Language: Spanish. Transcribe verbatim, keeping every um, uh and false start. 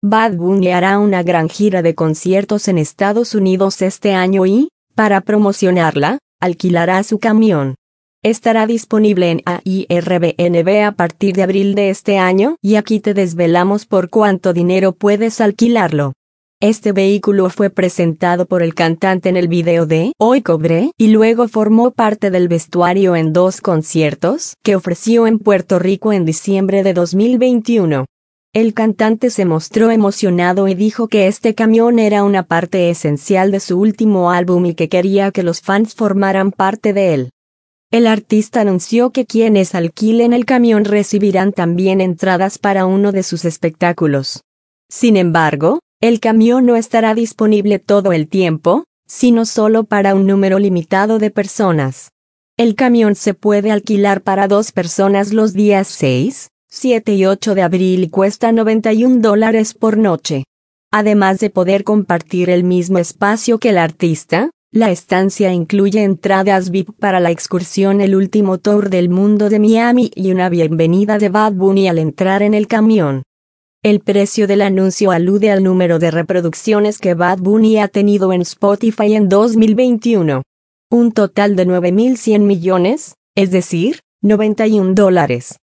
Bad Bunny hará una gran gira de conciertos en Estados Unidos este año y, para promocionarla, alquilará su camión. Estará disponible en Airbnb a partir de abril de este año y aquí te desvelamos por cuánto dinero puedes alquilarlo. Este vehículo fue presentado por el cantante en el video de Hoy Cobré y luego formó parte del vestuario en dos conciertos que ofreció en Puerto Rico en diciembre de dos mil veintiuno. El cantante se mostró emocionado y dijo que este camión era una parte esencial de su último álbum y que quería que los fans formaran parte de él. El artista anunció que quienes alquilen el camión recibirán también entradas para uno de sus espectáculos. Sin embargo, el camión no estará disponible todo el tiempo, sino solo para un número limitado de personas. El camión se puede alquilar para dos personas los días seis, siete y ocho de abril y cuesta noventa y un dólares por noche. Además de poder compartir el mismo espacio que el artista, la estancia incluye entradas V I P para la excursión El Último Tour del Mundo de Miami y una bienvenida de Bad Bunny al entrar en el camión. El precio del anuncio alude al número de reproducciones que Bad Bunny ha tenido en Spotify en dos mil veintiuno. Un total de nueve mil cien millones, es decir, noventa y un dólares.